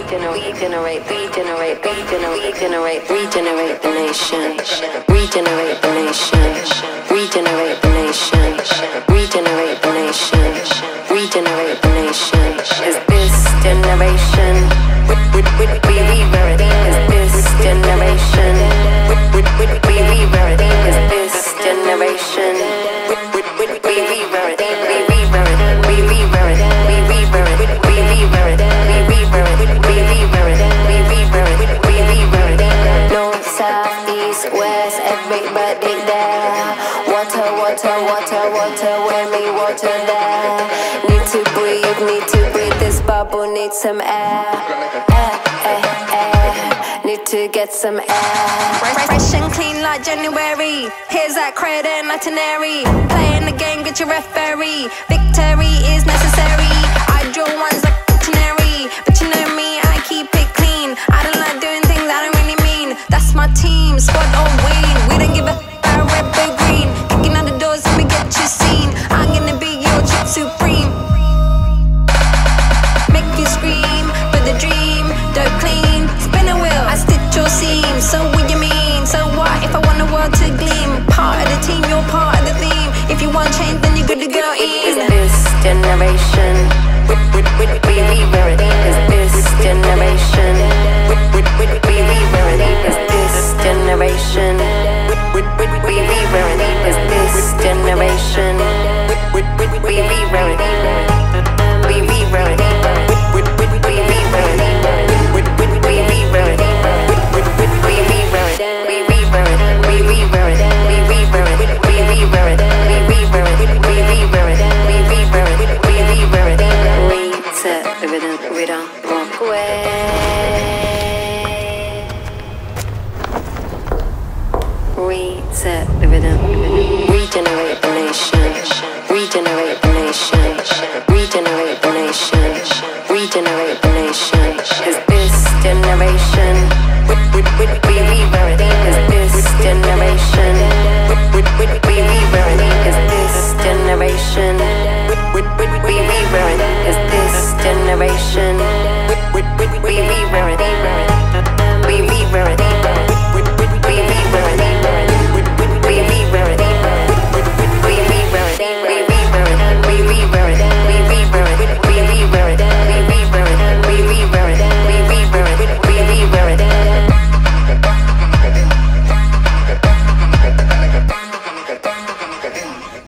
regenerate the nation, regenerate the nation, regenerate the nation, regenerate the nation, regenerate the nation. Is this generation? Would we revert? Is this generation? Would we revert? Is this generation? Would we revert? We revert. We revert. We revert. We revert. We revert. We revert. We revert. We revert. North, south, east, west, everybody there. Water, water, water, water, where me water there. Need to breathe this bubble, need some air. Need to get some air. Fresh and clean like January. Here's that credit and itinerary. Playing the game, get your referee. Victory is necessary. I draw ones like itinerary, but you know me, I keep it clean. I don't like doing things I don't really mean. That's my team, squad or win. We don't give a about red, blue, green. Kicking out the doors and we get you seen. I'm gonna be your chick supreme. Make you scream for the dream. Don't clean, spin a wheel, I stitch your seam. So what you mean? So what if I want the world to gleam? Part of the team, you're part of the theme. If you want change, then you're good to go in. Is this generation? Would we revert? Is this generation? Would we revert? Is this generation? Would we revert? Is this generation? Would we revert? We revert. Would we revert? Would we revert? Would we revert? We revert. We revert. We revert. We revert. We revert. We revert. We revert. We revert. Reset the rhythm. We don't walk away. Reset the rhythm. Regenerate the nation. Regenerate the nation. Regenerate the nation. Regenerate the nation. Is this generation? Would